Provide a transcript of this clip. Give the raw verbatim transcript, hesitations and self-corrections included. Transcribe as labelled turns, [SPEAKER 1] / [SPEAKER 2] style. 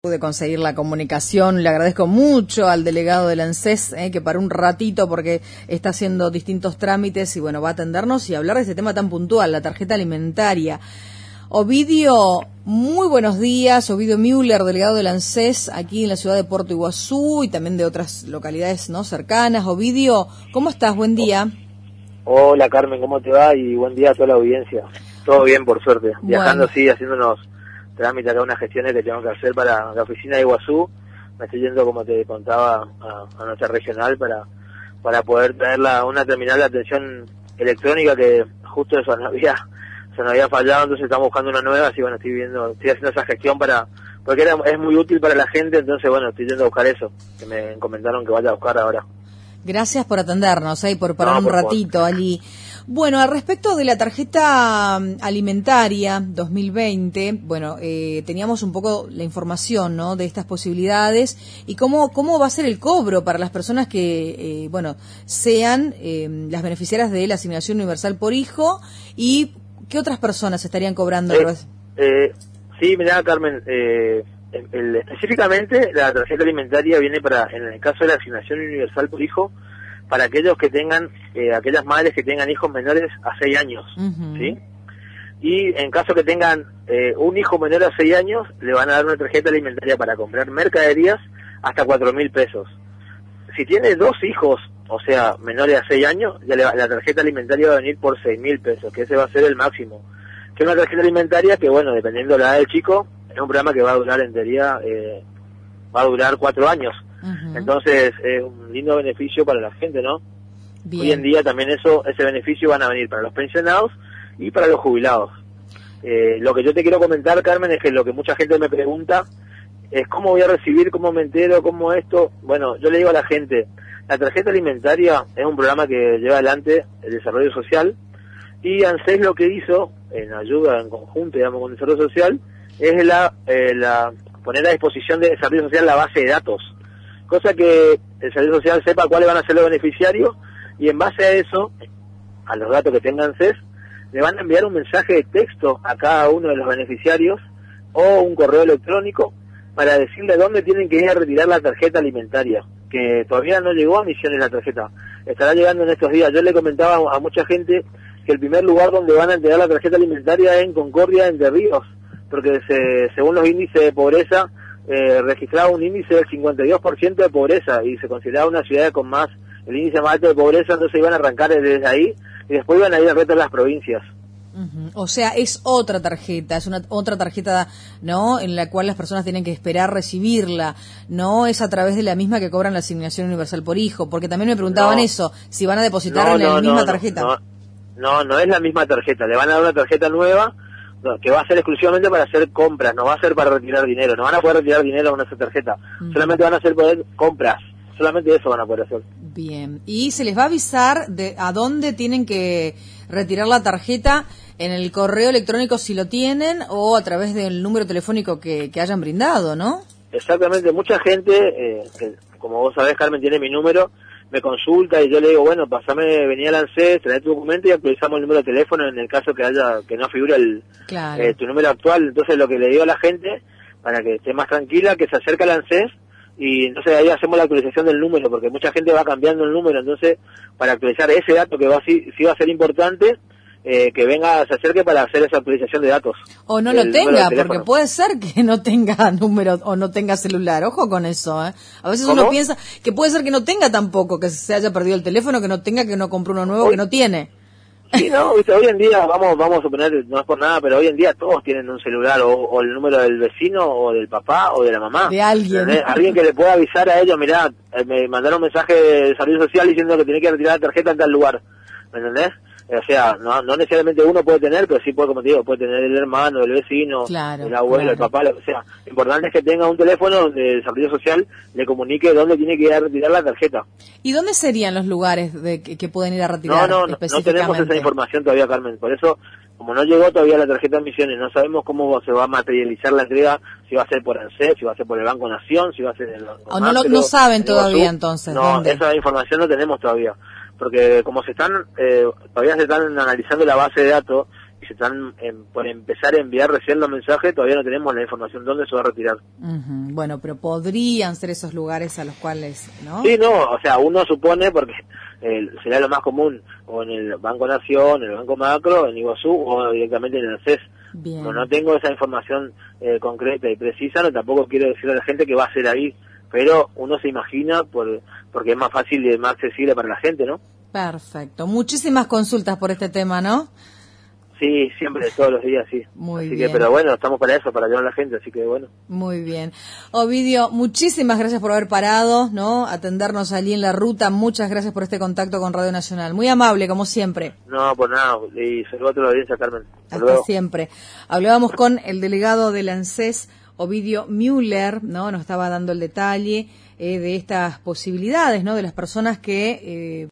[SPEAKER 1] Pude conseguir la comunicación, le agradezco mucho al delegado del ANSES eh, que paró un ratito porque está haciendo distintos trámites y bueno, va a atendernos y hablar de este tema tan puntual, la tarjeta alimentaria. Ovidio, muy buenos días, Ovidio Müller, delegado del ANSES aquí en la ciudad de Puerto Iguazú y también de otras localidades no cercanas. Ovidio, ¿cómo estás? Buen día.
[SPEAKER 2] Hola Carmen, ¿cómo te va? Y buen día a toda la audiencia. Todo bien, por suerte. Bueno. Viajando, sí, haciéndonos trámites acá, unas gestiones que tengo que hacer para la oficina de Iguazú. Me estoy yendo, como te contaba, a, a nuestra regional para para poder traerla a una terminal de atención electrónica que justo eso no había, se nos había fallado, entonces estamos buscando una nueva, así bueno, estoy viendo, estoy haciendo esa gestión para, porque era, es muy útil para la gente, entonces bueno, estoy yendo a buscar eso, que me encomendaron que vaya a buscar ahora.
[SPEAKER 1] Gracias por atendernos eh, y por parar
[SPEAKER 2] no,
[SPEAKER 1] un
[SPEAKER 2] por
[SPEAKER 1] ratito favor. allí. Bueno, al respecto de la tarjeta alimentaria dos mil veinte, bueno, eh, teníamos un poco la información, ¿no?, de estas posibilidades y cómo cómo va a ser el cobro para las personas que, eh, bueno, sean eh, las beneficiarias de la asignación universal por hijo y qué otras personas estarían cobrando.
[SPEAKER 2] Eh, eh, sí, mirá, Carmen, eh, el, el, específicamente la tarjeta alimentaria viene para, en el caso de la asignación universal por hijo, para aquellos que tengan, eh, aquellas madres que tengan hijos menores a seis años, uh-huh. ¿sí? Y en caso que tengan eh, un hijo menor a seis años, le van a dar una tarjeta alimentaria para comprar mercaderías hasta cuatro mil pesos. Si tiene dos hijos, o sea, menores a seis años, ya le va, la tarjeta alimentaria va a venir por seis mil pesos, que ese va a ser el máximo. Que es una tarjeta alimentaria que, bueno, dependiendo de la edad del chico, es un programa que va a durar, en teoría, eh, va a durar cuatro años. Uh-huh. Entonces es un lindo beneficio para la gente, ¿no? Bien. Hoy en día también eso, ese beneficio van a venir para los pensionados y para los jubilados. Eh, lo que yo te quiero comentar, Carmen, es que lo que mucha gente me pregunta es cómo voy a recibir, cómo me entero, cómo esto. Bueno, yo le digo a la gente, la tarjeta alimentaria es un programa que lleva adelante el desarrollo social y ANSES lo que hizo, en ayuda en conjunto, digamos, con el desarrollo social, es la, eh, la poner a disposición del desarrollo social la base de datos. Cosa que el Servicio Social sepa cuáles van a ser los beneficiarios y en base a eso, a los datos que tengan C E S, le van a enviar un mensaje de texto a cada uno de los beneficiarios o un correo electrónico para decirle dónde tienen que ir a retirar la tarjeta alimentaria, que todavía no llegó a Misiones la tarjeta, estará llegando en estos días. Yo le comentaba a mucha gente que el primer lugar donde van a entregar la tarjeta alimentaria es en Concordia, Entre Ríos, porque se, según los índices de pobreza, Eh, registraba un índice del cincuenta y dos por ciento de pobreza y se consideraba una ciudad con más, el índice más alto de pobreza, entonces iban a arrancar desde ahí y después iban a ir al resto de las provincias.
[SPEAKER 1] Uh-huh. O sea, es otra tarjeta, es una otra tarjeta, ¿no?, en la cual las personas tienen que esperar recibirla, no es a través de la misma que cobran la asignación universal por hijo, porque también me preguntaban no, eso, si van a depositar no, en la no, misma
[SPEAKER 2] no,
[SPEAKER 1] tarjeta.
[SPEAKER 2] No, no, no es la misma tarjeta, le van a dar una tarjeta nueva que va a ser exclusivamente para hacer compras, no va a ser para retirar dinero, no van a poder retirar dinero con esa tarjeta, uh-huh. solamente van a hacer poder compras, solamente eso van a poder hacer.
[SPEAKER 1] Bien, y se les va a avisar de a dónde tienen que retirar la tarjeta, en el correo electrónico si lo tienen o a través del número telefónico que, que hayan brindado, ¿no?
[SPEAKER 2] Exactamente, mucha gente, eh, que, como vos sabés, Carmen, tiene mi número, me consulta y yo le digo, bueno, pasame, venía al ANSES, trae tu documento y actualizamos el número de teléfono en el caso que haya, que no figure el,
[SPEAKER 1] claro.
[SPEAKER 2] eh, tu número actual. Entonces lo que le digo a la gente, para que esté más tranquila, que se acerque al ANSES y entonces ahí hacemos la actualización del número, porque mucha gente va cambiando el número, entonces para actualizar ese dato que va sí, sí va a ser importante, Eh, que venga, se acerque para hacer esa actualización de datos.
[SPEAKER 1] O no lo tenga, porque puede ser que no tenga número o no tenga celular. Ojo con eso, ¿eh? A veces
[SPEAKER 2] ¿Cómo?
[SPEAKER 1] Uno piensa que puede ser que no tenga tampoco, que se haya perdido el teléfono, que no tenga, que no compró uno nuevo, hoy, que no tiene.
[SPEAKER 2] Sí, no, viste, hoy en día, vamos vamos a suponer, no es por nada, pero hoy en día todos tienen un celular, o, o el número del vecino, o del papá, o de la mamá.
[SPEAKER 1] De alguien.
[SPEAKER 2] ¿Entendés? Alguien que le pueda avisar a ellos, mirá, me mandaron un mensaje de Servicio Social diciendo que tiene que retirar la tarjeta en tal lugar. ¿Me entendés? O sea, no, no necesariamente uno puede tener, pero sí puede, como te digo, puede tener el hermano, el vecino,
[SPEAKER 1] claro,
[SPEAKER 2] el abuelo,
[SPEAKER 1] claro.
[SPEAKER 2] el papá, lo que sea. Lo importante es que tenga un teléfono donde el Servicio Social le comunique dónde tiene que ir a retirar la tarjeta.
[SPEAKER 1] ¿Y dónde serían los lugares de que, que pueden ir a retirar?
[SPEAKER 2] No, no, no tenemos esa información todavía, Carmen. Por eso, como no llegó todavía la tarjeta de Misiones, no sabemos cómo se va a materializar la entrega, si va a ser por ANSES, si va a ser por el Banco Nación, si va a ser en los...
[SPEAKER 1] O no, lo, no saben todavía entonces.
[SPEAKER 2] No,
[SPEAKER 1] ¿dónde?
[SPEAKER 2] Esa información no tenemos todavía. Porque como se están, eh, todavía se están analizando la base de datos y se están en, por empezar a enviar recién los mensajes, todavía no tenemos la información dónde se va a retirar.
[SPEAKER 1] Uh-huh. Bueno, pero podrían ser esos lugares a los cuales, ¿no?
[SPEAKER 2] Sí, no, o sea, uno supone, porque eh, sería lo más común, o en el Banco Nación, en el Banco Macro, en Iguazú, o directamente en el ANSES.
[SPEAKER 1] Bien.
[SPEAKER 2] No, no tengo esa información eh, concreta y precisa, no tampoco quiero decirle a la gente que va a ser ahí, pero uno se imagina por porque es más fácil y más accesible para la gente, ¿no?
[SPEAKER 1] Perfecto. Muchísimas consultas por este tema, ¿no?
[SPEAKER 2] Sí, siempre, todos los días, sí.
[SPEAKER 1] Muy
[SPEAKER 2] así
[SPEAKER 1] bien.
[SPEAKER 2] que, pero bueno, estamos para eso, para ayudar a la gente, así que bueno.
[SPEAKER 1] Muy bien. Ovidio, muchísimas gracias por haber parado, ¿no? Atendernos allí en la ruta. Muchas gracias por este contacto con Radio Nacional. Muy amable, como siempre.
[SPEAKER 2] No, pues nada, y saludos a toda la audiencia, Carmen. Hasta,
[SPEAKER 1] Hasta
[SPEAKER 2] luego.
[SPEAKER 1] siempre. Hablábamos con el delegado del ANSES, Ovidio Müller, ¿no? Nos estaba dando el detalle eh, de estas posibilidades, ¿no? De las personas que... Eh,